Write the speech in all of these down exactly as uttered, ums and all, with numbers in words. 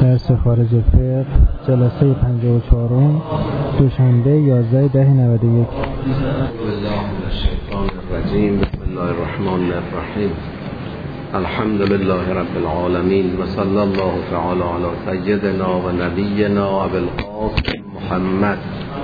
درس خارج فقه جلسه پنجاه و چهارم دوشنبه یازده ده نود و یک. بسم الله الشیطان الرجیم. بسم الله الرحمن الرحیم. الحمد لله رب العالمین و صلی الله تعالی علی سیدنا و نبینا ابی القاسم محمد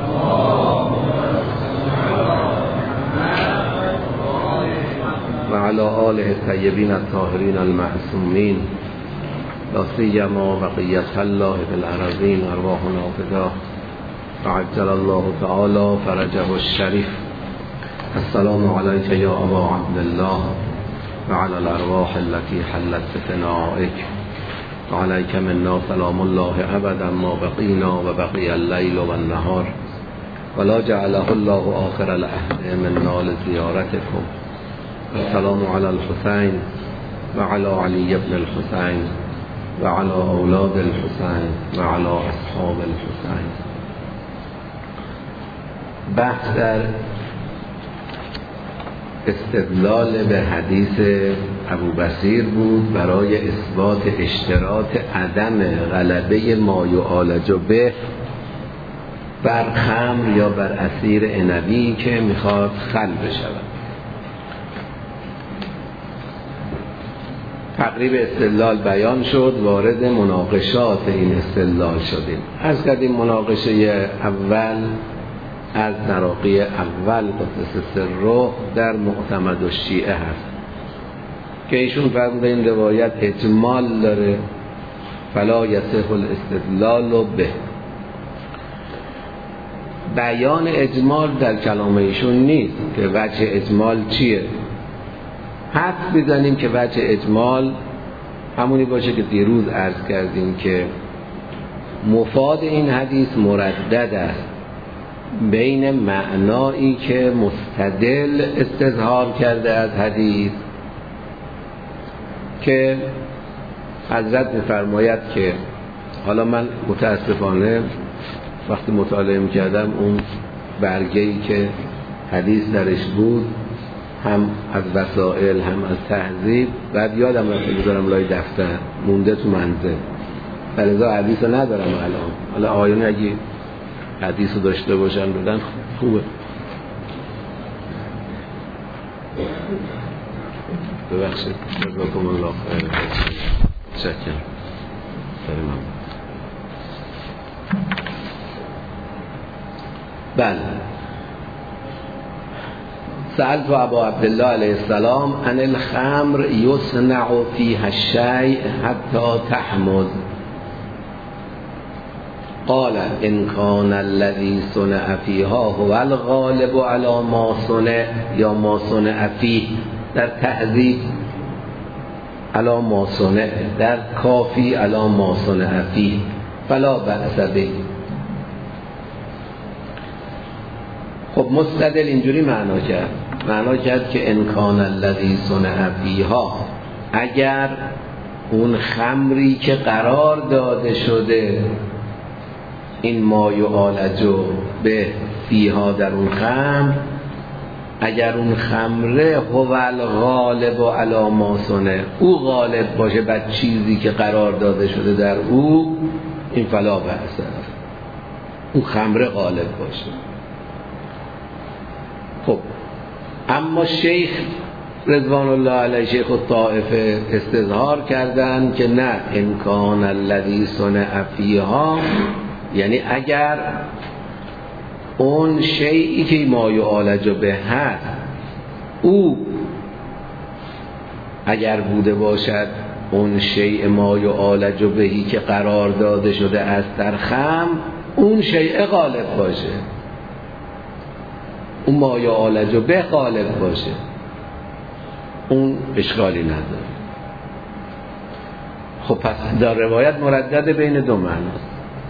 و علی آله الطیبین الطاهرین المعصومین لا سیما بقیة الله فی الارضین ارواحنا فداه وعجل الله تعالی فرجه الشریف. السلام علیک یا ابا عبدالله و علی الارواح التي حلت بفنائک و علیک منا سلام الله ابدا ما بقینا و بقی اللیل و النهار ولا جعله الله آخر العهد منا لزیارتکم. السلام علی الحسین و علی علی ابن الحسین و علی اولاد الحسین و علی اصحاب الحسین. بحث در استدلال به حدیث ابوبصیر بود برای اثبات اشتراط عدم غلبه ما یعالج به بر خمر یا بر عصیر عنبی که میخواد خل بشود. تقریب استدلال بیان شد، وارد مناقشات این استدلال شدیم. از کردیم مناقشه اول از نراقی اول قدس سره در معتمد الشیعه هست که ایشون فرموده این روایت اجمال داره فلا یصح الاستدلال به. بیان اجمال در کلام ایشون نیست که وجه اجمال چیه. حد بزنیم که وجه اجمال همونی باشه که دیروز عرض کردیم که مفاد این حدیث مردد است بین معنایی که مستدل استظهار کرده از حدیث که حضرت می‌فرماید که حالا من متاسفانه وقتی مطالعه می‌کردم اون برگه‌ای که حدیث درش بود هم از وسائل هم از تهذیب بعد یادم رفته بذارم لای دفتر مونده تو منزل فلذا حدیث رو ندارم الان. حالا آقایون اگه حدیث رو داشته باشن بدن خوبه. ببخشید جزاکم الله خیر. شکرم. بریم. بله. سألت ابا عبدالله علیه السلام عن الخمر یصنع فیها الشیء حتی تحمض قال ان كان الذي صنع فيها هو الغالب على ما صنع یا ما صنع فيه در تهذیب على ما صنع در کافی على ما صنع فيه فلا بأس به. خب مستدل اینجوری معنا کرد معنا کرد که ان كان الذي صنع فيها اگر اون خمری که قرار داده شده این ما یعالج به فیها در اون خمر اگر اون خمره هو الغالب علی ما صنع او غالب باشه بر چیزی که قرار داده شده در او این فلا بأس اون خمره غالب باشه. خب اما شیخ رضوان الله علیه شیخ الطائفه استظهار کردن که نه ان کان الذی صنع فیها یعنی اگر اون شیئی که ما یعالج به هست او اگر بوده باشد اون شیء ما یعالج بهی که قرار داده شده است در خمر اون شیء غالب باشه اون ما یعالج به غالب باشه اون اشکالی نداره. خب پس در روایت مردد بین دو معناست.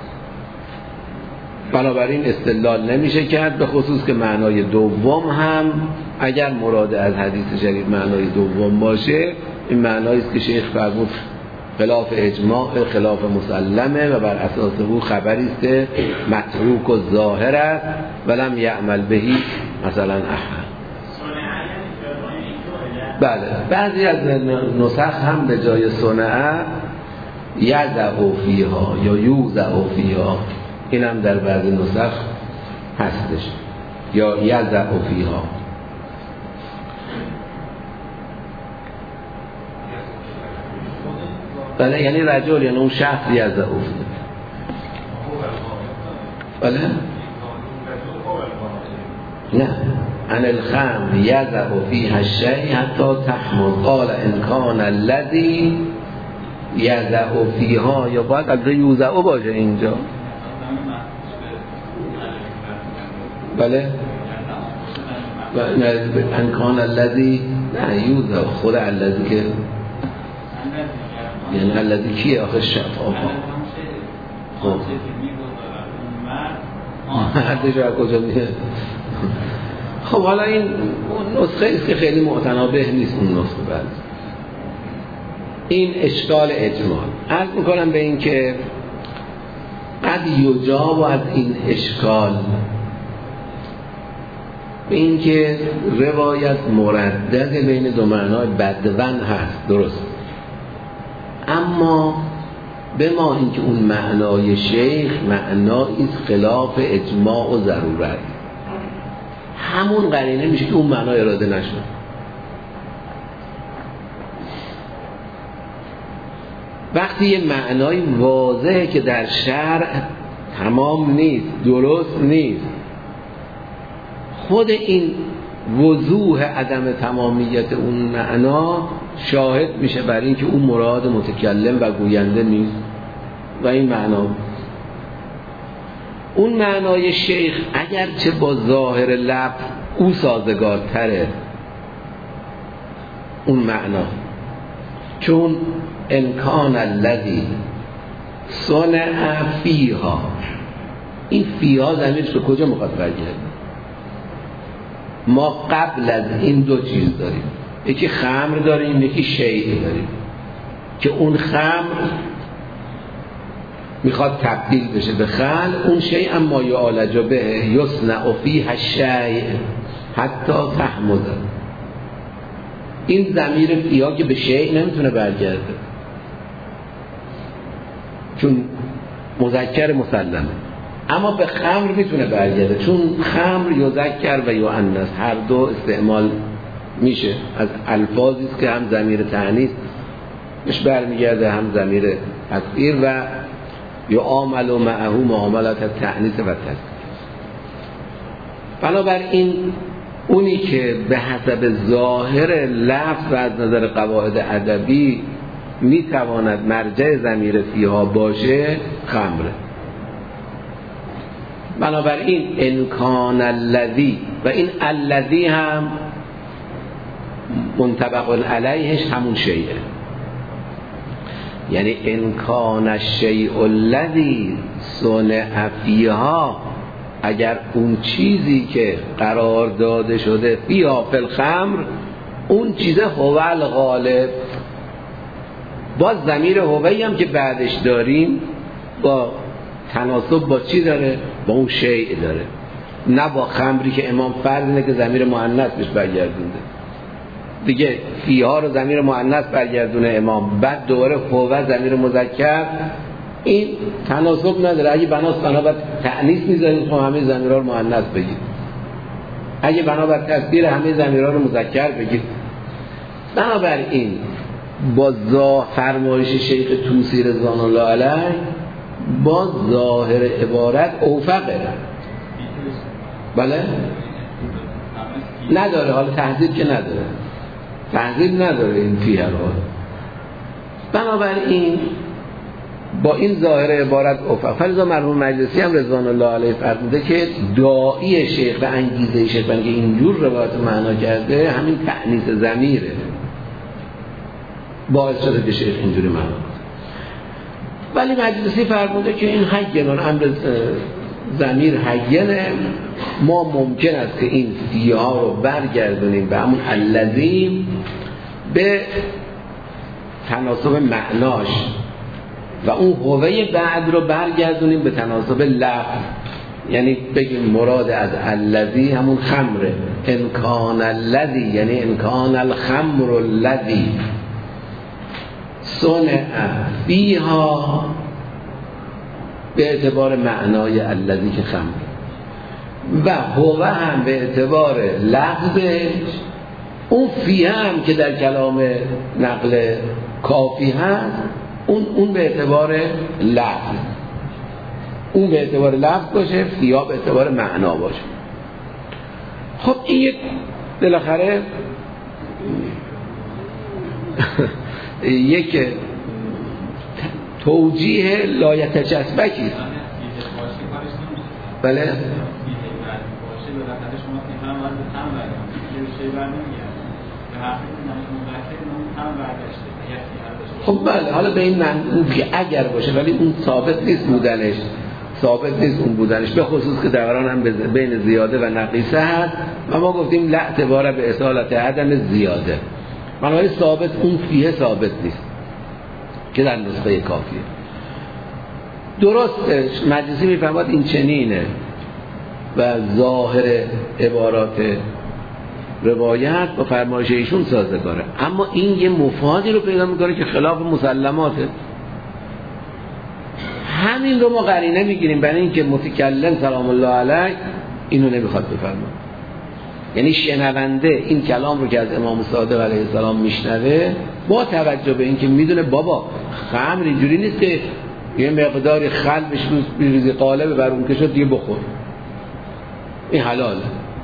بنابراین استدلال نمیشه کرد به خصوص که معنای دوم هم اگر مراد از حدیث شریف معنای دوم باشه این معنایی است که شیخ فرمود خلاف اجماع خلاف مسلمه و بر اساس او خبری است متروک و ظاهر است ولم یعمل بهی مثلا احد. بله بعضی از نسخ هم به جای صنعه یضع فیها یا یوضع فیها، این هم در بعضی نسخ هستش، یا یضع فیها. بله، یعنی رجل، یعنی اون شخص یضع فیها. بله نه، ان الخمر یضع فیها الشیء حتی تحمل، قال ان کان الذی یضع فیها، یا باید البته یوضع باشه اینجا. بله ان کان الذی، نه یوضع خود الذی که یعنی الذی کیه آخه شفاف خب مردش رو کجا میه. خب حالا این نسخه است که خیلی معتنابه نیست اون نسخه. بعد این اشکال اجمال عرض میکنم به این که قد یجاب از این اشکال، به این که روایت مردد بین دو معنای بدون هست، درست، اما به ما این که اون معنای شیخ معنایی خلاف اجماع و ضرورت، همون قرینه میشه که اون معنای اراده نشد. وقتی یه معنای واضحه که در شرع تمام نیست، درست نیست، خود این وضوح عدم تمامیت اون معنا شاهد میشه بر این که اون مراد متکلم و گوینده نیست و این معنا، اون معنای شیخ اگرچه با ظاهر لفظ او سازگارتره اون معنا، چون امکان الذی صنع فیها، این فیها ضمیرش به کجا میخواد برگرده؟ ما قبل از این دو چیز داریم، یکی خمر داریم، یکی شیء داریم که اون خمر میخواد تبدیل بشه به خل، اون شیء اما یعالج به یصنع فیها الشیء حتی تحمد. این ضمیر فیها که به شیء نمیتونه برگرده چون مذکر مسلمه، اما به خمر میتونه برگرده چون خمر یذکر و یؤنث هر دو استعمال میشه، از الفاظی است که هم ضمیر تأنیث مش برمیگرده هم ضمیر تذکیر و یعامل معه معاملات التأنیث و تذکیر. بنابراین اونی که به حسب ظاهر لفظ و از نظر قواعد ادبی میتواند مرجع ضمیر فیها باشه خمره. بنابراین امکان الذی و این الذی هم منطبق علیهش همون شیء، یعنی امکان الشیء الذی صنع فیها، اگر اون چیزی که قرار داده شده فیها فی الخمر اون چیز هو الغالب، باز ضمیر هوی هم که بعدش داریم با تناسب با چی داره؟ با اون شیء داره، نه با خمری که امام فرض اینه که ضمیر مؤنث بهش برگردونده دیگه، فیها رو ضمیر مؤنث برگردونه امام، بعد دوباره هو ضمیر مذکر، این تناسب نداره. اگه بناس بنابر تأنیث میذارید خب همه ضمیرها رو مؤنث بگید، اگه بنابر تذکیر همه ضمیرها رو مذکر بگید. بنابراین با ظاهر فرمایش شیخ طوسی رضوان الله علیه با ظاهر عبارت اوفقه. بله نداره، حالا تهذیب که نداره، تهذیب نداره این فیها رو. بنابراین با این ظاهر عبارت اوفق. فلذا مرحوم مجلسی هم رضوان الله علیه فرموده که داعی شیخ و انگیزه شیخ بنگه اینجور روایت معنا کرده همین تأنیث ضمیره باعث شده که شیخ اینجوری معنا کنه. ولی مجلسی فرموده که این حینون امر ضمیر حینه، ما ممکن است که این فیها رو برگردونیم به همون الذی به تناسب معناش و اون هوه بعد رو برگردونیم به تناسب لفظ، یعنی بگیم مراد از الذی همون خمره، امکان الذی یعنی امکان الخمر الذی صنع فیها به اعتبار معنای الذی که خمر و هو هم به اعتبار لفظش، اون فیه هم که در کلام نقل کافی هست اون اون به اعتبار لفظ، اون به اعتبار لفظ باشه، فیه به اعتبار معنا باشه. خب این یک بالاخره یک توجیه لایتجسبکی است. بله خب بله، حالا به این معنی که اگر باشه، ولی اون ثابت نیست بودنش، ثابت نیست اون بودنش، به خصوص که دوران هم بین زیاده و نقیصه هست و ما گفتیم لا اعتبار به اصالت عدم زیاده، بنابراین ثابت اون فیه ثابت نیست که در نسخه کافیه. درستش مجلسی میفهمد این چنینه و ظاهر عبارات روایت با فرمایش ایشون سازگاره، اما این یه مفادی رو پیدا میکنه که خلاف مسلماته. همین رو ما قرینه میگیریم برای اینکه متکلم سلام الله علیه اینو نمیخواد بفرماید، یعنی شنونده این کلام رو که از امام صادق علیه السلام میشنوه با توجه به اینکه میدونه بابا خمر اینجوری نیست که یه مقداری خل بهش بریزی قالب بر اون که شد دیگه بخور، این حلاله.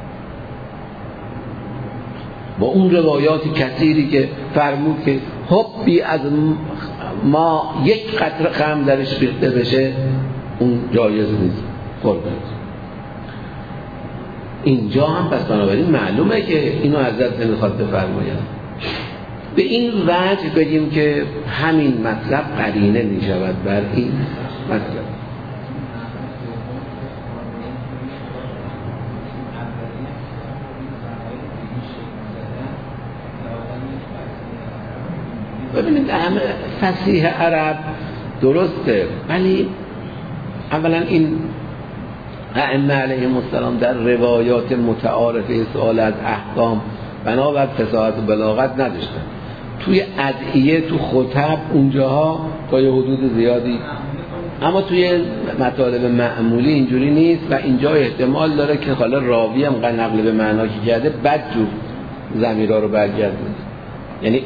با اون روایاتی کثیری که فرمود که حبی از ما یک قطره خمر درش ریخته بشه اون جایز نیست قربان. اینجا هم پس بنابراین معلومه که اینو حضرت نمیخواد بفرماید. به این وجه بگیم که همین مطلب قرینه میشود بر این مطلب. ببینید همه فصیح عرب درسته، ولی اولا این ائمه علیهم السلام در روایات متعارفه سوال از احکام بنابر فصاحت و بلاغت نداشتن. توی ادعیه تو خطب اونجاها تا یه حدود زیادی، اما توی مطالب معمولی اینجوری نیست و اینجا احتمال داره که حالا راوی هم نقل به معنا که کرده بدجور ضمیرها رو برگردونه، یعنی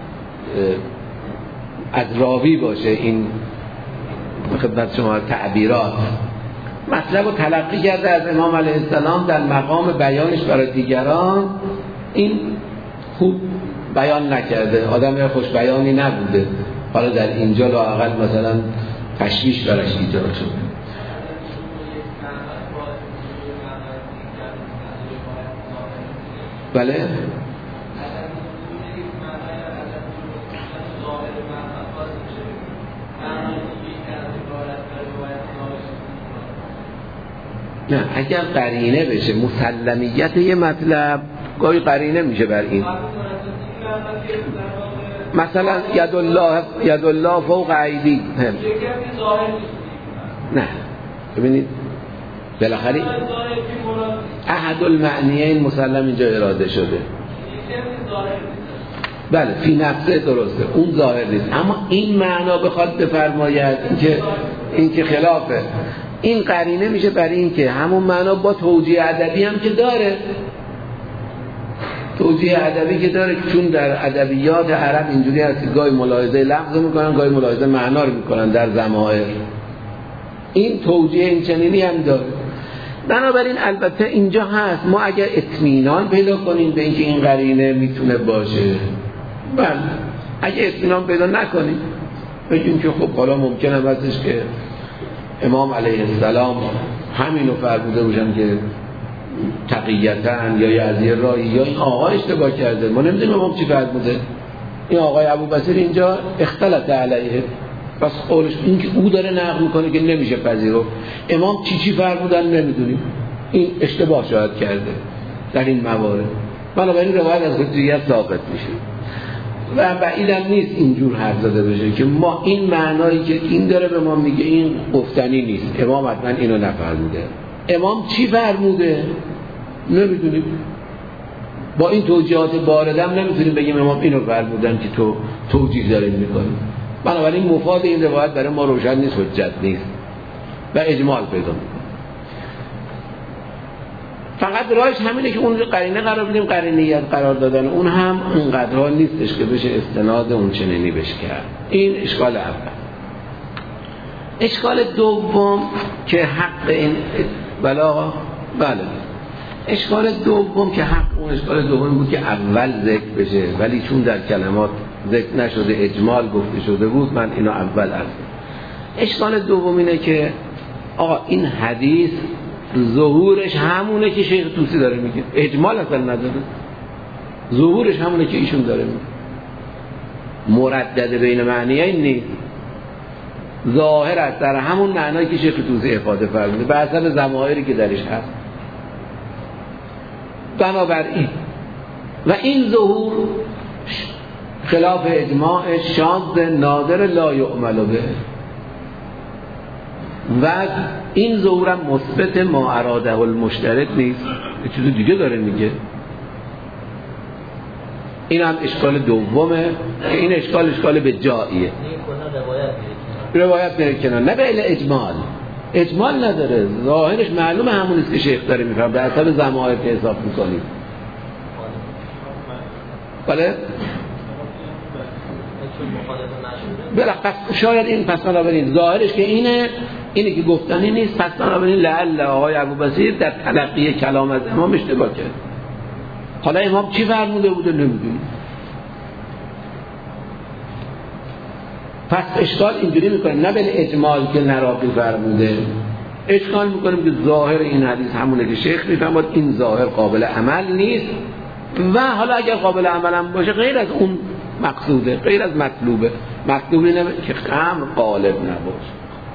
از راوی باشه این خدمت شما تعبیرات مطلب رو تلقی کرده از امام علیه السلام در مقام بیانش برای دیگران، این خوب بیان نکرده، آدم خوش بیانی نبوده، حالا در اینجا لااقل مثلا تشویش برش ایجاد شده. بله نه، اگر قرینه بشه مسلمیت یه مطلب گاهی قرینه میشه بر این، مثلا ید الله ید الله فوق ایدی هم. نه ببینید بالاخره احد المعنیین مسلم اینجا اراده شده، بله فی نفسه درسته اون ظاهر نیست، اما این معنا بخواد بفرماید اینکه این که خلافه، این قرینه میشه برای این که همون معنا با توجیه ادبی هم که داره، توجیه ادبی که داره، چون در ادبیات عرب اینجوری هست که گاهی ملاحظه لفظ میکنن گاهی ملاحظه معنا رو میکنن در ضمائر، این توجیه این چنینی هم داره. بنابراین البته اینجا هست ما اگر اطمینان پیدا کنیم به اینکه این قرینه میتونه باشه، بله اگه اطمینان پیدا نکنیم بگیم که خب حالا ممکنه واسش که امام علیه السلام همینو فرموده باشن که تقیتن یا از یه راهی یا این آقا اشتباه کرده، ما نمیدونیم امام چی فرموده، این آقای ابوبصیر اینجا اختلط علیه، پس قولش این که او داره نقل میکنه که نمیشه پذیرفت، امام چی چی فرمودن نمیدونیم، این اشتباه شاید کرده در این موارد، بنابراین روایت از حجیت ثابت میشه و بعیدم نیست اینجور حرف زده بشه که ما این معنایی که این داره به ما میگه این گفتنی نیست، امام حتما اینو نفرموده، امام چی فرموده نمیدونیم، با این توجیهات باردم نمیتونیم بگیم امام اینو فرمودن که تو توجیه داریم میکنیم. بنابراین مفاد این روایت برای ما روشن نیست، حجت نیست و اجمال پیدا میکنه. فقط راهش همینه که اون قرینه قرار بدیم، قرینیت قرار دادن اون هم اونقدرها نیستش که بشه استناد اون چنینی بشه کرد. این اشکال اول. اشکال دوم که حق این بلا بله اشکال دوم که حق اون اشکال دوم بود که اول ذکر بشه، ولی چون در کلمات ذکر نشده اجمال گفته شده بود، من اینو اول عرض. اشکال دوم اینه که آقا این حدیث ظهورش همونه که شیخ طوسی داره میگه، اجمال اصلا نداره، ظهورش همونه که ایشون داره میگه، مردد بین معنیین نیست، ظاهر است در همون معنایی که شیخ طوسی افاده فرموده به حسب ضمایری که درش هست. بنابراین و این ظهور خلاف اجماع شاذ نادر لا یعمل به، و این ظهورم مثبت ما اراده المشترک نیست، یه چیز دیگه داره میگه. این هم اشکال دومه که این اشکال اشکال به جاییه، روایت میره کنار، نه به اجمال، اجمال نداره، ظاهرش معلومه همون است که شیخ داره میفهم به حسب ضمائر که حساب میکنیم. بله بله پس شاید این پس بنابراین ظاهرش که اینه اینه که گفتنی نیست، پس بنابراین لعل آقای ابوبصیر در تلقی کلام از امام اشتباه کرد. حالا امام چی فرموده بوده نمیدونیم. پس اشکال اینجوری میکنیم نه به اجمال که نراقی فرموده، اشکال میکنیم که ظاهر این حدیث همونه که شیخ میفرماد، این ظاهر قابل عمل نیست، و حالا اگر قابل عمل هم باشه غیر از اون مقصوده، غیر از مطلوبه. مطلوب اینه که خمر غالب نباشه.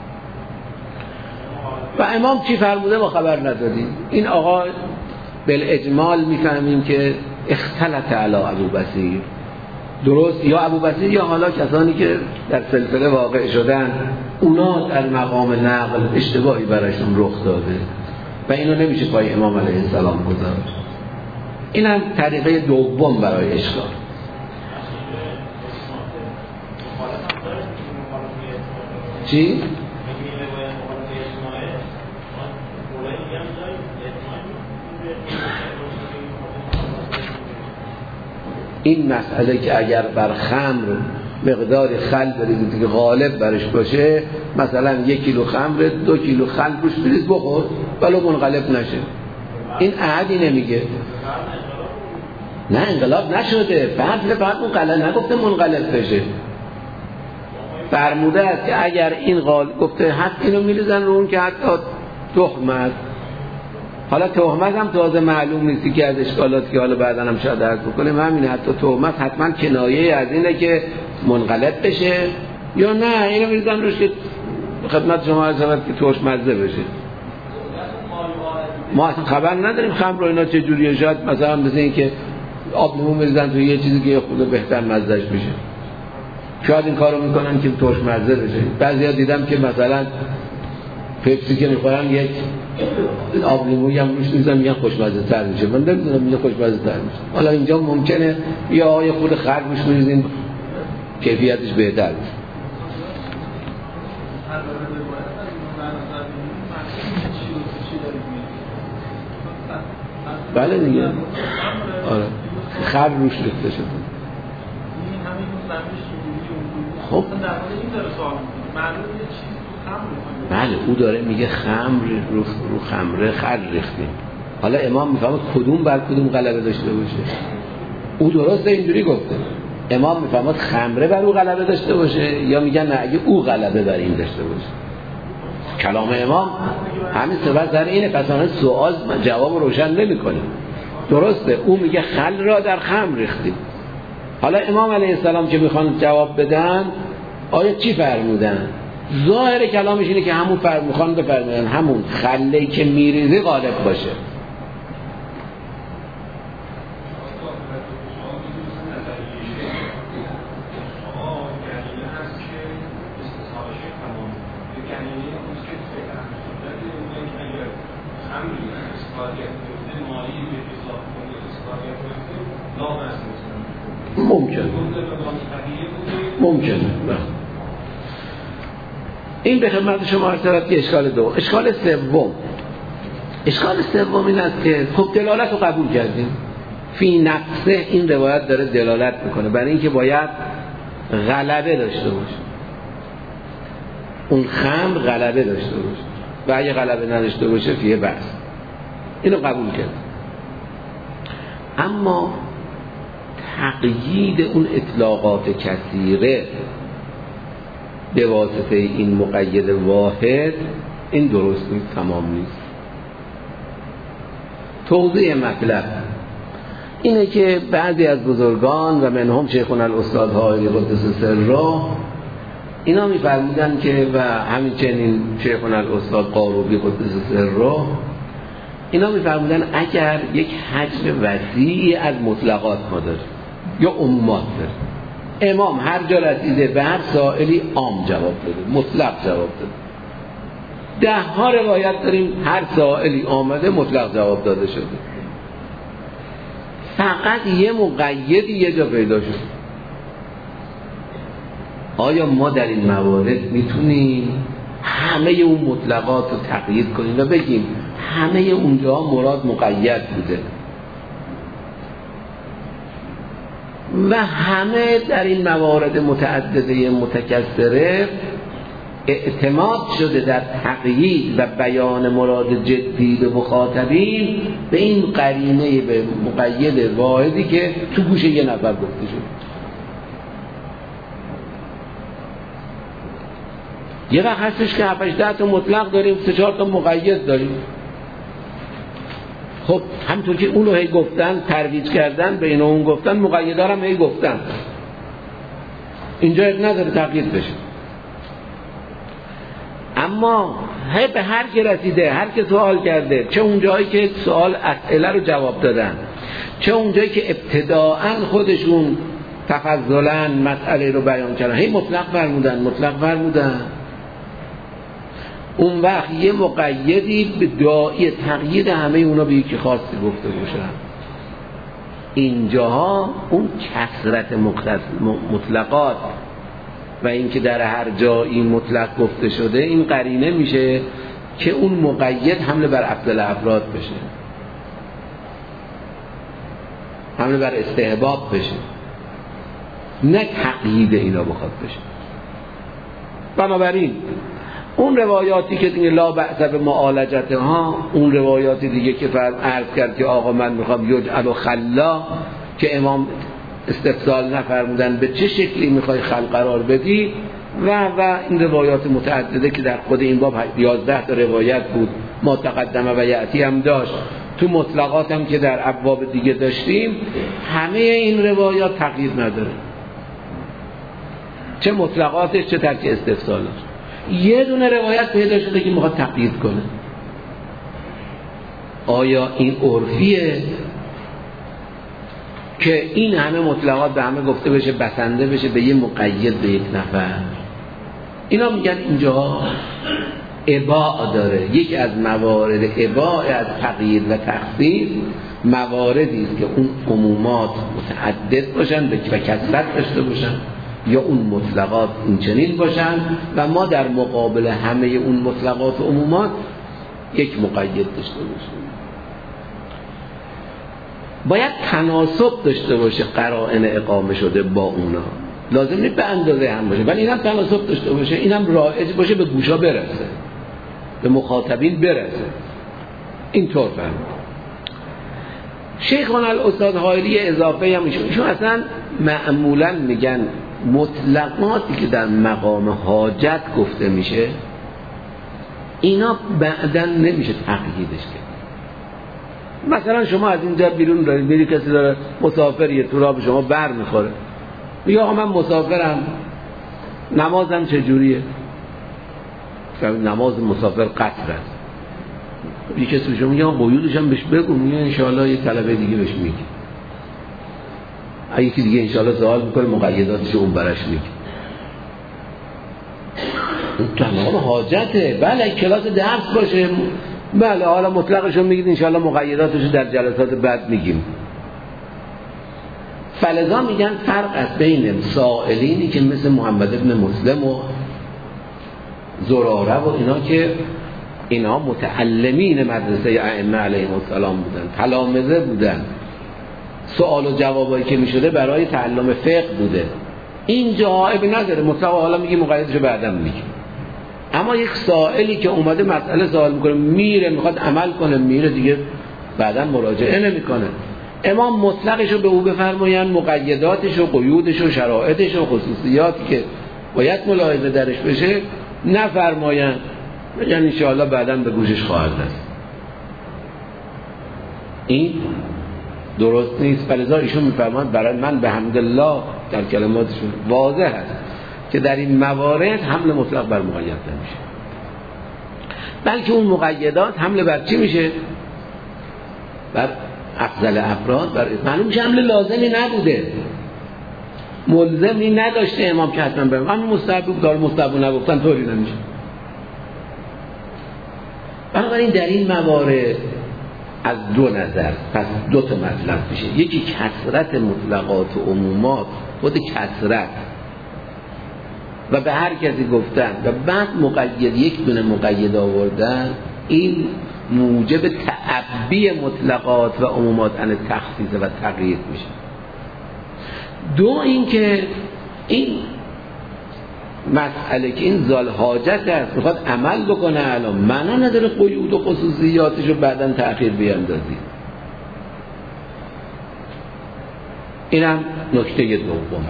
و امام چی فرموده ما خبر ندادیم. این آقا بالاجمال میفهمیم که اختلط علی ابوبصیر، درست، یا ابوبصیر یا حالا کسانی که در سلسله واقع شدن اونا در مقام نقل اشتباهی برایشون رخ داده و اینو نمیشه پای امام علیه السلام گذاشت. این هم طریقه دوم برای اشکال. چی؟ این مسئله که اگر بر خمر مقدار خل بریزید که غالب برش باشه، مثلا یک کیلو خمر دو کیلو خل روش بریز بخور ولو منقلب نشه، این احدی نمیگه. نه انقلاب نشده، فرض فقط اون قلعه نگفته منقلب بشه، فرموده است که اگر این غال گفته حد اینو میریزن رو اون که حتی تهمت، حالا تهمت هم تازه معلوم نیستی که از اشکالاتی که حالا بعدن هم شاید عرض بکنیم همینه، حتی تهمت حتما کنایه از اینه که منقلب بشه یا نه اینو میریزن روش که خدمت شما عرض شود که توش مزه بشه. ما اصلا خبر نداریم خمر و اینا چه جوریه، شاید مثلا مثل این که آب لیمو میریزن توی یه چیزی که یه خود بهتر مزهش بشه، شاید این کارو میکنن که توش مزه بشه. بعضیا دیدم که مثلا پپسی که میخورن یک آب لیمویی هم روش میزنن میگن خوشمزه تر میشه، من نمیدونم میگه خوشمزه تر میشه. حالا اینجا ممکنه یا یه خود خرد روش میریزین کیفیتش بهتر میشه. بله دیگه آره خرد روش ریخته شده. خب بله او داره میگه خمر رو, رو خمره خرد ریختیم. حالا امام میفهمه کدوم بر کدوم غلبه داشته باشه. او درسته اینجوری گفته، امام میفهمه خمره بر او غلبه داشته باشه یا میگن نه اگه او غلبه بر این داشته باشه. کلام امام همین سبب در اینه، پس آن سوال جواب روشن نمی‌کنه. درسته او میگه خل را در خمر ریختیم. حالا امام علیه السلام که میخوان جواب بدن آیا چی فرمودن؟ ظاهر کلامش اینه که همون فرم میخوان بفرمودن همون خلی که میریزی غالب باشه. ممکن ممکنه این به خدمت شما عرض شود که اشکال دوم. اشکال سوم اشکال سوم این است که خب دلالت رو قبول کردیم، فی نفسه این روایت داره دلالت میکنه برای اینکه باید غلبه داشته باشه، اون خمر غلبه داشته باشه و اگه غلبه نداشته باشه فیه بس، اینو قبول کرد. اما تقیید اون اطلاقات کثیره به واسطه این مقید واحد این درست نیست، تمام نیست. توضیح مطلب اینه که بعضی از بزرگان و منهم شیخنا الاستاد حائری قدس سره اینا می‌فرمودن که و همچنین شیخنا الاستاد قاروبی قدس سره اینا می‌فرمودن اگر یک حجم وسیعی از مطلقات ما داره یا عمومات داره، امام هر جا رسیده به هر سائلی عام جواب داده، مطلق جواب داده. ده ها روایت داریم هر سائلی آمده مطلق جواب داده شده، فقط یه مقیدی یه جا پیدا شد. آیا ما در این موارد میتونیم همه اون مطلقات رو تقیید کنیم و بگیم همه اونجا مراد مقید بوده و همه در این موارد متعدده متکثره اعتماد شده در تقیید و بیان مراد جدی به مخاطبین به این قرینه به مقید واحدی که تو گوش یه نفر گفته شد؟ یه وقت هستش که هفت ده تا مطلق داریم، سه چهار تا مقید داریم. خب همونطور که اونو هی گفتن ترویج کردن بین اون گفتن، مقیدار هم هی گفتن، اینجا نداره تقیید بشه. اما هی به هر که رسیده، هر که سوال کرده، چه اونجایی که سوال اسئله رو جواب دادن، چه اونجایی که ابتداعاً خودشون تفضلاً مسئله رو بیان کردن، هی مطلق فرمودن مطلق فرمودن اون وقت یه مقیدی به داعی تقیید همه اونا به یکی خاصی گفته باشن. اینجاها اون کثرت مطلقات و اینکه در هر جایی مطلق گفته شده این قرینه میشه که اون مقید حمله بر افضل افراد بشه، حمله بر استحباب بشه، نه تقیید اینا بخواد بشه. بنابراین اون روایاتی که دیگه لا بأس به معالجت ها، اون روایاتی دیگه که فرض عرض کرد که آقا من میخوام یجعل خلا، که امام استفسال نفرمودن به چه شکلی میخوای خل قرار بدی و و این روایات متعدده که در خود این باب یازده تا روایت بود، ما تقدمه و یعتی هم داشت، تو مطلقات هم که در ابواب دیگه داشتیم، همه این روایات تقیید نداره، چه مطلقاتش چه ترک استفسالش. یه دونه روایت پیدا شده که میخواد تقیید کنه. آیا این عرفیه که این همه مطلقات به همه گفته بشه، بسنده بشه به یه مقید به یک نفر؟ اینا میگن اینجا اباع داره. یکی از موارد اباع از تقیید و تخصیص مواردی است که اون عمومات متعدد باشن و کثرت داشته باشن، یا اون مطلقات این چنین باشن و ما در مقابل همه اون مطلقات و عمومات یک مقید داشته باشیم. باید تناسب داشته باشه قرائن اقامه شده با اونا، لازم نیست به اندازه هم باشه، ولی اینم تناسب داشته باشه، اینم رایج باشه، به گوشا برسه، به مخاطبین برسه. اینطور فهم شیخنا الاستاد حائری اضافه هم ایشون ایشون اصلا معمولا میگن مطلقاتی که در مقام حاجت گفته میشه اینا بعداً نمیشه تقییدش کرد. مثلا شما از اینجا بیرون دارید میری، کسی داره مسافریه، تو راه به شما بر میخوره، میگه آقا من مسافرم، نمازم چجوریه؟ نماز مسافر قطر است. یکی کسی شما میگه قیودش هم بهش بگو، میگه انشاءالله یه طلبه دیگه بهش میگه، اگه یکی دیگه انشاءالله سوال میکنه مقیداتش اون برش میگه. تمام حاجته. بله کلاس درس باشه، بله حالا مطلقشو میگید انشاءالله مقیداتشو در جلسات بعد میگیم. فلذا میگن فرق است بین سائلینی که مثل محمد ابن مسلم و زراره و اینا که اینا متعلمین مدرسه ائمه علیهم السلام بودن، تلامذه بودن، سوال و جوابایی که میشده برای تعلم فقه بوده. اینجا عیبی نداره، مطلق حالا میگی مقیدشو بعداً میگی. اما یک سائلی که اومده مسئله سوال میکنه، میره میخواد عمل کنه، میره دیگه بعداً مراجعه نمیکنه. امام مطلقشو به او بفرمایند، مقیداتش و قیودش و شرایطش و خصوصیاتی که باید ملاحظه درش بشه نفرمایند، بگن ان شاءالله بعداً به گوشش خواهد رسید. این درست نیست. فلذا ایشون میفرماند برای من به حمدالله در کلماتشون واضح است که در این موارد حمل مطلق بر مقید نمیشه، بلکه اون مقیدات حمل بر چی میشه؟ بر افضل افراد، بر معلوم میشه حمل لازمی نبوده، ملزمی نداشته امام که حتما برم همین مستحب دار مستحب نگفتن طوری نمیشه. بنابراین در این موارد از دو نظر پس دو تا مطلب میشه. یکی کثرت مطلقات و عمومات، خود کثرت و به هر کسی گفتن و بعد مقید یک دونه مقید آوردن، این موجب تعبی مطلقات و عمومات عن تخصیص و تقیید میشه. دو اینکه این مسئله که این ذال حاجت است میخواد عمل بکنه، الان معنا نداره قیود و خصوصیاتش رو بعداً تأخیر بیاندازی. اینم نکته دوم.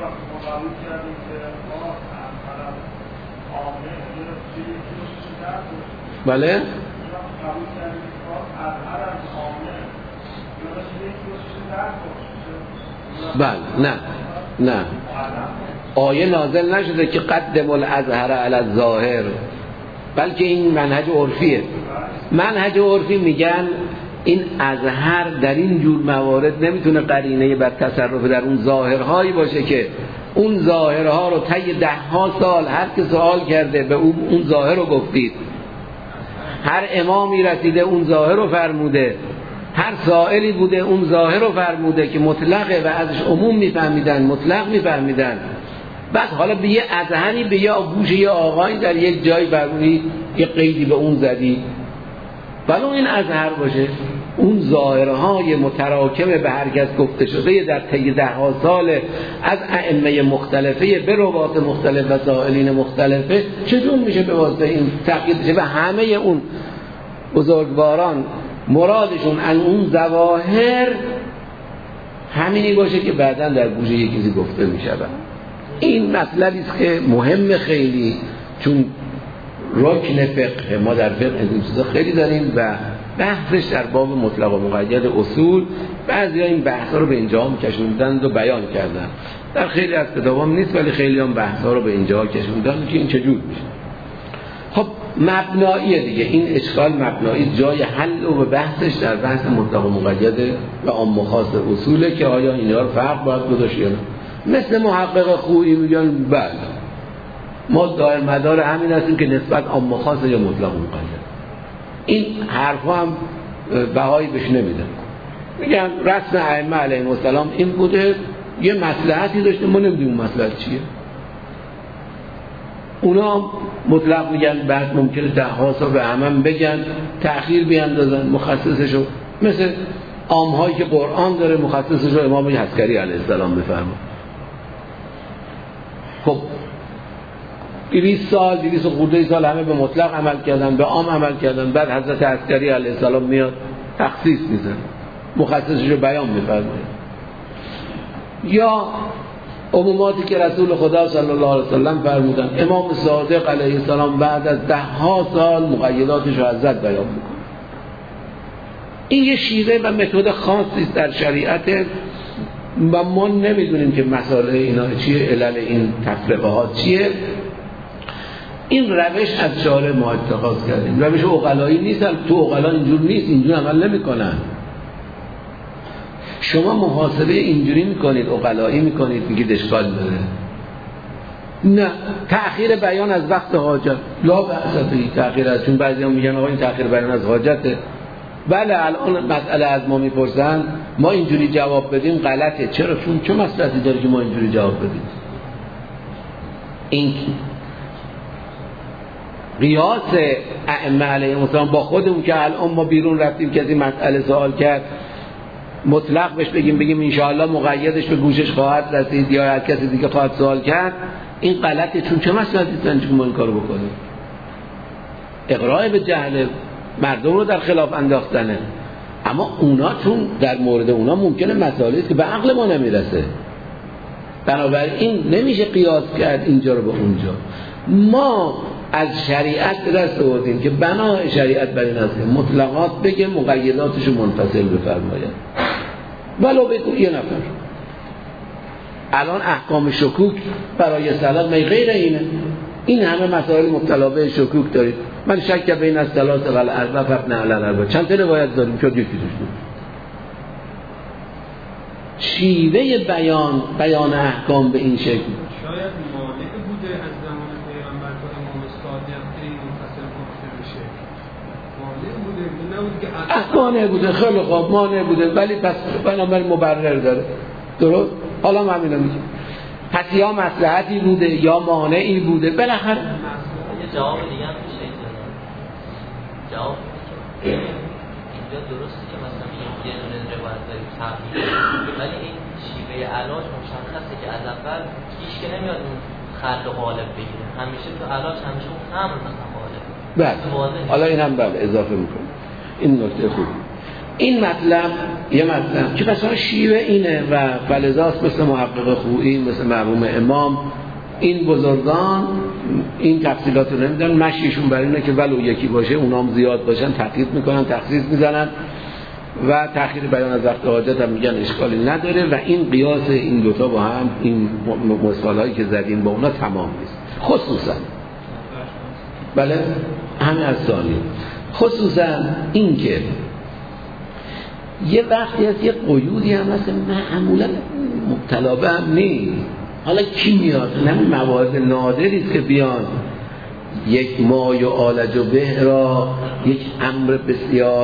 بله؟ بله نه نه آیه نازل نشده که قدم الازهر علی الظاهر، بلکه این منهج عرفیه. منهج عرفی میگن این ازهر در این جور موارد نمیتونه قرینه بر تصرف در اون ظاهرهایی باشه که اون ظاهرها رو طی ده ها سال هر که سوال کرده به اون اون ظاهر رو گفتید، هر امامی رسیده اون ظاهر رو فرموده، هر سائلی بوده اون ظاهر رو فرموده که مطلقه و ازش عموم میفهمیدن، مطلق میفهمیدن. بعد حالا به یه ازهری به یه گوش یه آقایی در یک جای برمونی یه قیدی به اون زدی، ولی این ازهر باشه اون ظاهرهای متراکمه به هر کس گفته شده در طی ده ها سال از ائمه مختلفه به روات مختلف و سائلین مختلفه چطور میشه به واسطه این تقیید شه و همه اون بزرگواران مرادشون ان اون ظواهر همینی باشه که بعداً در گوش یک کسی گفته میشه. این مطلبی است که مهم خیلی، چون رکن فقه ما در فقه این چیزا خیلی داریم و بحثش در باب مطلق و مقید اصول بعضی ها این بحث ها رو به اینجا هم کشوندن و بیان کردن. در خیلی از کتابام نیست ولی خیلی هم بحث ها رو به اینجا کشوندن که این چجور میشه. خب مبناییه دیگه، این اشکال مبنایی جای حل و بحثش در بحث مطلق و مقید و عام و خاص اصوله که آیا اینا رو فرق باید گذاشت یا نه. مثل محقق خویی میگن بله ما دائر مدار همین هستیم که نسبت عام و خاص یا مطلق و مقید. این حرفا هم بهایی بهش نمیدن، میگن رسم ائمه علیهم السلام این بوده، یه مصلحتی داشته، ما نمیدونیم مصلحت چیه. اونا مطلق میگن، بعد ممکنه ده ها سال به همم بگن تأخیر بیاندازن مخصصشو، مثل عامهایی که قرآن داره مخصصشو امام عسکری علیه السلام بفرما. خب دویست سال دویست خورده سال همه به مطلق عمل کردن، به عام عمل کردن، بعد حضرت عسکری علیه السلام میاد تخصیص میزنه، مخصصشو بیان میفرماید. یا عموماتی که رسول خدا صلی الله علیه وسلم فرمودن، امام صادق علیه السلام بعد از ده ها سال مقیداتش رو از ذات بیان میکنه. این یه شیوه و متد خاصی است در شریعت و ما نمیدونیم که مسائل اینا چیه، علل این تفرقه ها چیه. این روش از شارع ما اتخاذ کردیم، روش عقلایی نیست، تو عقلا اینجور نیست، اینجور عمل نمیکنن. شما محاسبه اینجوری میکنید، عقلایی میکنید، میگید اشکال داره. نه، تأخیر بیان از وقت حاجت لا بأس به، تأخیر از، چون بعضی هم میگن آقا این تأخیر بیان از حاجته. بله الان مسئله از ما میپرسن ما اینجوری جواب بدیم غلطه. چرا؟ چون چه مصلحتی داره که ما اینجوری جواب بدیم؟ این قیاس ائمه علیهم السلام با خودمون که الان ما بیرون رفتیم کسی مسئله سوال کرد مطلق بهش بگیم بگیم انشاءالله مقیدش به گوشش خواهد رسید یا هر کسی دیگه خواهد سوال کرد، این غلطه. چون چه مسئله‌ای دارن که ما این کارو بکنیم؟ اقراء به جهل مردم رو در خلاف انداختنه. اما اونا چون در مورد اونا ممکنه مسائلی است که به عقل ما نمیرسه، بنابراین نمیشه قیاس کرد اینجا رو به اونجا. ما از شریعت دست آوردیم که بنا شریعت بر این است مطلقات بگه مقیداتش رو منفصل بفرماید، ولو بگو یه نفر. الان احکام شکوک برای صلات می غیر اینه. این همه مسائل مبتلا به شکوک دارید. من شک بین الصلات و الاربع فابن علی الاربع چند تا روایت داریم شد یکی دوش. شیوه بیان بیان احکام به این شکل شاید مانع بوده از زمان پیغمبر تا امام صادق که این منفصل گفته بشه. مانع بوده، نبود که مانع بوده. خیلی خوب مانع بوده، ولی پس بنابراین مبرر داره. درست؟ حالا ما همینو میگیم. پس یا مصلحتی بوده یا مانعی بوده. بالاخره یه جواب دیگه هم میشه جواب اینجا درسته که مثلا یه دونه روایت داریم تبدیل، ولی این شیوه علاج مشخصه که از اول هیچ که نمیاد اون خل و غالب بگیره، همیشه تو علاج همیشه اون خمر مثلا غالب. بله حالا این هم بله اضافه میکنم. این نکته خوبی. این مطلب یه مطلب که مثلا شیوه اینه و فلذاست مثل محقق خویی مثل مرحوم امام این بزرگان این تفصیلات رو نمیدن، مشیشون برای اینه که ولو یکی باشه اونام زیاد باشن تحقیق میکنن تخصیص میزنن و تأخیر بیان از وقت حاجت هم میگن اشکالی نداره و این قیاس این دوتا با هم این مثالهایی که زدیم با اونا تمام نیست. خصوصا بله همین از ثانی خصوصا این که یه وقتی هست یه قیودی هم هست معمولا مبتلا به هم نیست. حالا کی میاد؟ نمی موارد نادری است که بیان یک مای و آلج و به را یک امر بسیار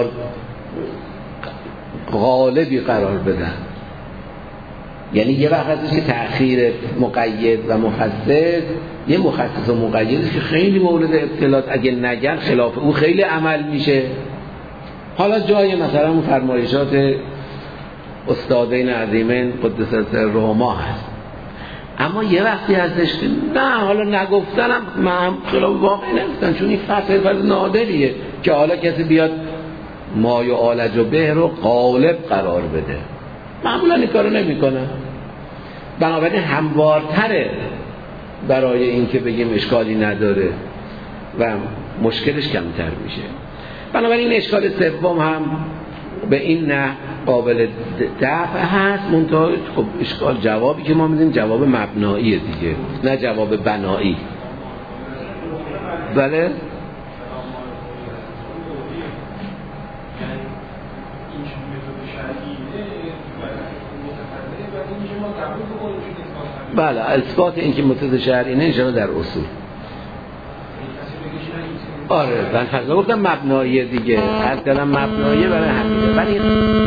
غالبی قرار بدن. یعنی یه وقت هست که تأخیر مقید و مخصص، یه مخصص و مقید که خیلی مورد ابتلاط اگه نگن خلاف اون خیلی عمل میشه. حالا جای مثلا اون فرمایشات استادین عظیمین قدس سرهما هست، اما یه وقتی هستش که نه حالا نگفتنم من خلاف واقعی نگفتن چون این فصل فرد نادریه که حالا کسی بیاد مای و آلج و به رو غالب قرار بده. معمولا این کارو نمی کنن. بنابراین هموارتره برای این که بگیم اشکالی نداره و مشکلش کمتر میشه. بنابراین اشکال سوم هم به این نه قابل دفع هست، منتها خب اشکال جوابی که ما میدیم جواب مبناییه دیگه، نه جواب بنایی. بله بله اثبات این که متضاد شرعی نه انشاءالله در اصول. آره من حضا گفتم مبناییه دیگه، هر کلم مبناییه برای همینه، ولی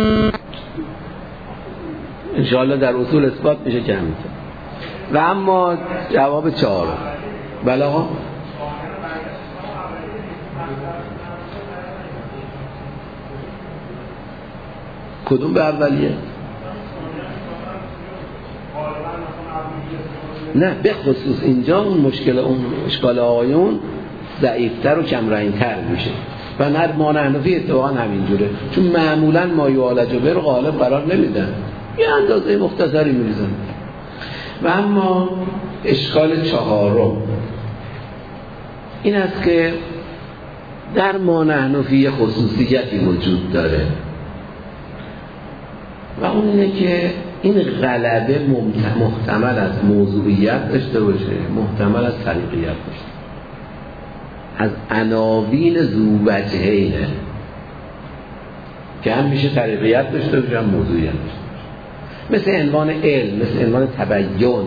انشاءالله در اصول اثبات میشه که همینطور. و اما جواب چهارم بله آقا کدوم به اولیه؟ نه به خصوص اینجا اون مشکل اون اشکال آقایون ضعیفتر و کم رنگتر میشه و نه ما حنفی اتفاقا همینجوره، چون معمولا ما یعالج به رو غالب قرار نمیدن، یه اندازه مختصری میریزن. و اما اشکال چهارم این است که در ما حنفی خصوصیتی وجود داره و اون اینه که این غلبه محتمل از موضوعیت داشته باشه، محتمل از طریقیت باشه، از عناوین ذو وجهینه که هم میشه طریقیت داشته باشه هم موضوعیت داشته باشه، مثل عنوان علم، مثل عنوان تبیین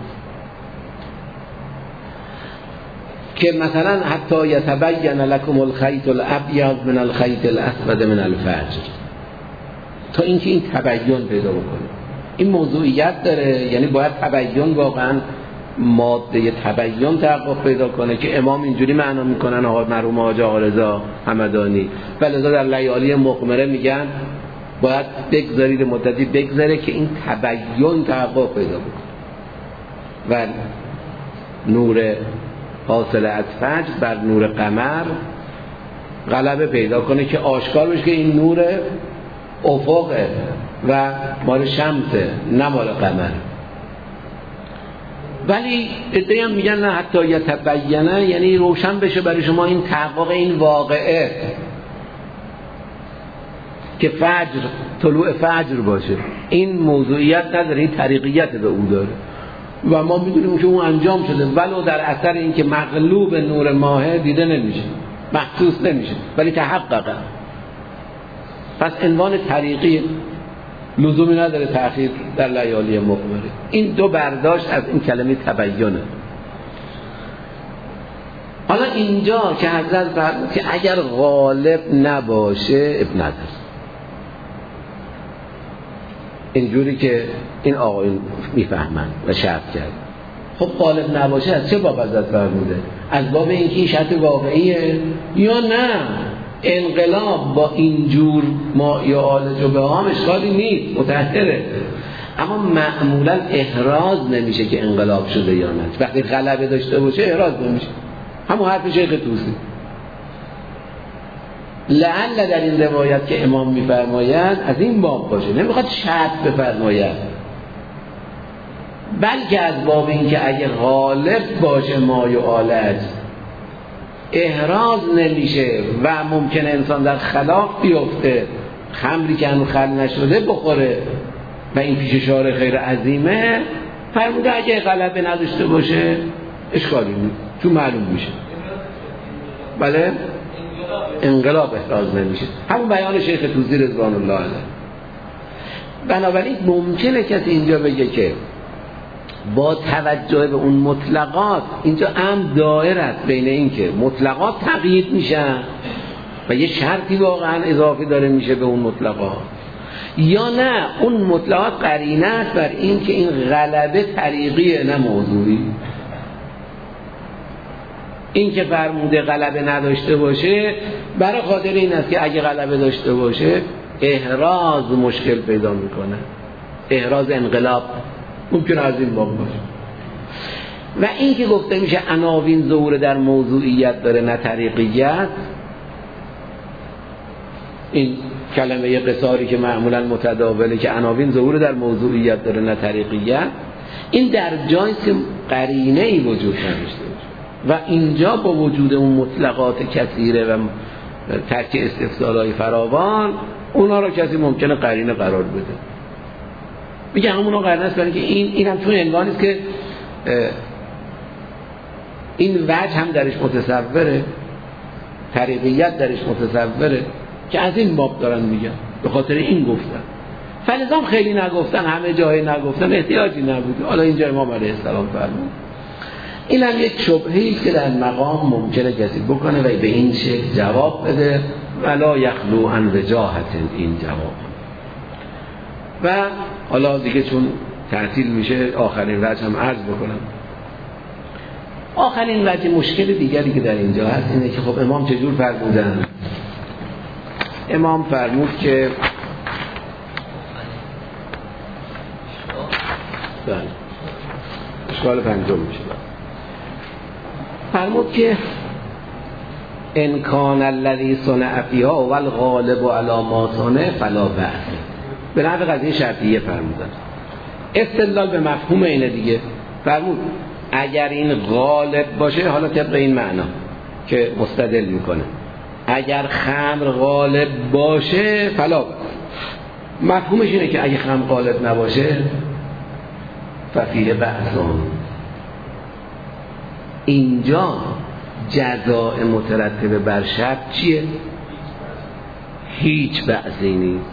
که مثلا حتی یتبین لکم الخیط الابیض من الخیط الاسود من الفجر، تا اینکه این تبیین پیدا بکنه. این موضوعیت داره، یعنی باید تبیین واقعا ماده تبیین تحقق پیدا کنه که امام اینجوری معنا میکنن آقا مرحوم حاج آقا رضا همدانی، ولذا در لیالی مقمره میگن باید بگذارید مدتی بگذاره که این تبیین تحقق پیدا بکنه و نور حاصل از فجر بر نور قمر غلبه پیدا کنه که آشکار بشه که این نور افقه و مال شمسه نه مال قمر. ولی ادعی هم میگن نه حتی یتبینه، یعنی روشن بشه برای شما این تحقق این واقعه که فجر طلوع فجر باشه. این موضوعیت نداره، این طریقیت به او داره و ما میدونیم که اون انجام شده، ولو در اثر این که مغلوب نور ماه دیده نمیشه، محسوس نمیشه، ولی تحققه. پس عنوان طریقی لزومی نداره تأخیر در لیالی مقمره. این دو برداشت از این کلمه تبیینه. حالا اینجا که حضرت فرمود که اگر غالب نباشه اب نداره، اینجوری که این آقایون میفهمن و شرط کرد. خب غالب نباشه از چه باب حضرت فرموده؟ از باب اینکه این شرط واقعیه یا نه انقلاب با اینجور ما یا آلج و بهام اشکالی نیست، متأثره، اما معمولا احراز نمیشه که انقلاب شده یا نه. وقتی غلبه داشته باشه احراز نمیشه، همون حرف شیخ طوسی. لعل در این روایت که امام میفرماید از این باب باشه، نمیخواد شرط بفرماید، بلکه از باب این که اگه غالب باشه مای و آلج احراز نمیشه و ممکنه انسان در خلاف بیفته، خمری که هنوز خل نشده بخوره و این پیش شارع خیر عظیمه، فرموده اگه غلبه نداشته باشه اشکالی نیست چون معلوم میشه. بله انقلاب احراز نمیشه، همون بیان شیخ طوسی رضوان الله علیه. بنابراین ممکنه کسی اینجا بگه که با توجه به اون مطلقات اینجا هم دایر است بین این که مطلقات تقیید میشن و یه شرطی واقعا اضافه داره میشه به اون مطلقات، یا نه اون مطلقات قرینه است بر این که این غلبه طریقیه نه موضوعی. این که فرموده غلبه نداشته باشه برای خاطر این است که اگه غلبه داشته باشه احراز مشکل پیدا میکنه، احراز انقلاب ممکن از این باب باشه. و این که گفته میشه عناوین ظهور در موضوعیت داره نه طریقیت، این کلمه قصاری که معمولا متداوله که عناوین ظهور در موضوعیت داره نه طریقیت، این در جایی که قرینه ای وجود نداشته باشه و اینجا با وجود اون مطلقات کثیره و ترک استفسارهای فراوان اونا رو کسی ممکنه قرینه قرار بده. میگه همونا قرینه است، برای که این این هم چون عنوانی است که این وجه هم درش متصوره، طریقیت درش متصوره که از این باب دارن میگن، به خاطر این گفتن. فلزام خیلی نگفتن، همه جای نگفتن، احتیاجی نبود. حالا اینجا امام علیه السلام فرمود. این هم یک شبهه‌ای که در مقام ممکنه کسی بکنه و به این شکل جواب بده ولا یخلو عن وجاهت این جواب. و حالا دیگه چون تعطیل میشه آخرین وجه هم عرض بکنم. آخرین وجه مشکل دیگری که در اینجا هست اینه که خب امام چجور فرمودن؟ امام فرمود که بله اشکال پنجم میشه، فرمود که ان کان الذی صنع فیها والغالب علی ما صنع فلا بأس. به نحو قضیه شرطیه فرمودن، استدلال به مفهوم اینه دیگه. فرمود اگر این غالب باشه، حالا طبق این معنا که مستدل میکنه، اگر خمر غالب باشه فلا بأس. مفهومش اینه که اگه خمر غالب نباشه ففیه بأسون. اینجا جزاء مترتبه بر شرط چیه؟ هیچ بأسی نیست.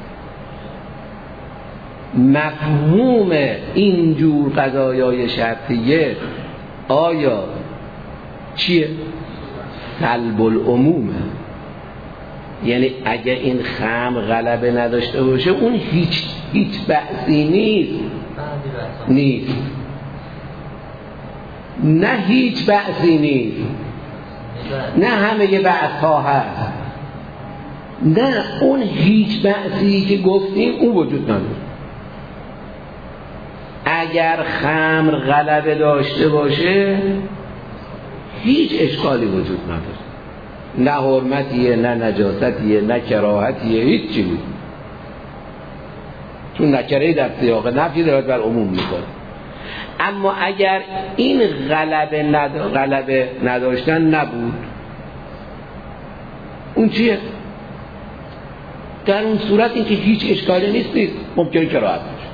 مفهوم اینجور قضایای شرطیه آیا چیه؟ سلب العمومه، یعنی اگه این خمر غلبه نداشته باشه اون هیچ هیچ بأسی نیست نیست نه هیچ بعثی نیست، نه همه بعث ها هست، نه اون هیچ بعثی که گفتیم اون وجود نداره. اگر خمر غلبه داشته باشه هیچ اشکالی وجود نداره، نه حرمتیه، نه نجاستیه، نه کراهتیه، هیچ چیزی، چون نکره در سیاق نفی دارد بر عموم میکنه. اما اگر این غلبه, ند... غلبه نداشتن نبود، اون چیه؟ در اون صورت این که هیچ اشکالی نیست، نیست ممکنه کراهت باشه.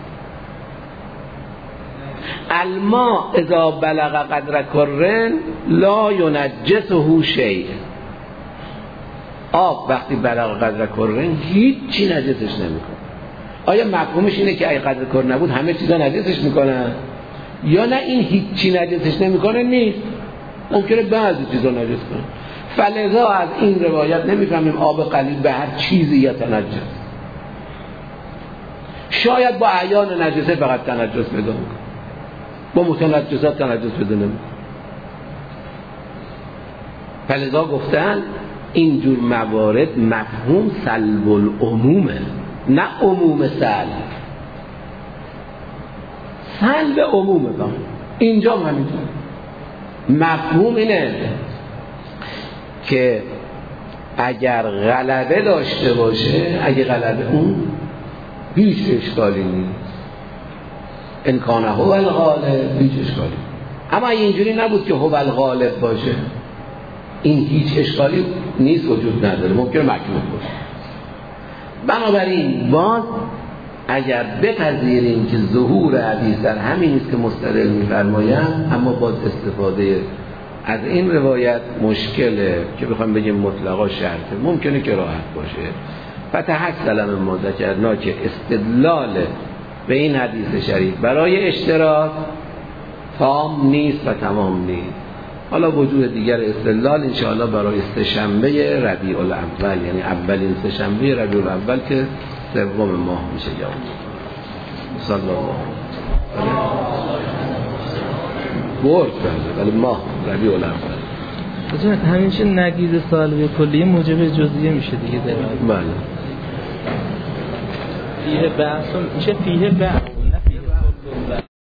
الماء اذا بلغ قدر کرن لا ینجسه شیء. آب وقتی بلغ قدر کرن هیچی نجسش نمیکنه. آیا مفهومش اینه که ای قدر کر نبود همه چیزا نجسش میکنن؟ یا نه این هیچی نجسش نمیکنه؟ نیست، ممکنه بعضی چیزا نجس کنه. فلذا از این روایت نمیفهمیم آب قلیل به هر چیزی یتنجس. شاید با اعیان نجسه فقط تنجس پیدا میکنه، با متنجسات تنجس پیدا نمیکنه. فلذا گفتن اینجور موارد مفهوم سلب العمومه، نه عموم سلب. سلب عمومه با اینجا هم همینطور. مفهوم اینه که اگر غلبه داشته باشه، اگه غلبه اون هیچ اشکالی نیست، انکانه هو الغالب، هیچ اشکالی. اما اینجوری نبود که هو الغالب باشه، این هیچ اشکالی نیست، وجود نداره، ممکنه مکروه باشه. بنابراین باز اگر بپذیریم که ظهور حدیث در همین است که مستدل می‌فرمایند، اما باز استفاده از این روایت مشکله که بخوام بگیم مطلقا شرطه، ممکنه که راحت باشه. فتحصل من ما ذکرنا که استدلال به این حدیث شریف برای اشتراک تام نیست و تمام نیست. حالا وجود دیگر استدلال انشاءالله برای سه‌شنبه ربیع الاول، یعنی اولین سه‌شنبه ربیع الاول که سوم ماه میشه. یا صلی الله برد کرده ولی ماه ربیع الاول. حضرت همین چه نگیز سالبه کلیه موجب جزئیه میشه دیگه در بله. فیه بحث میشه، فیه بحث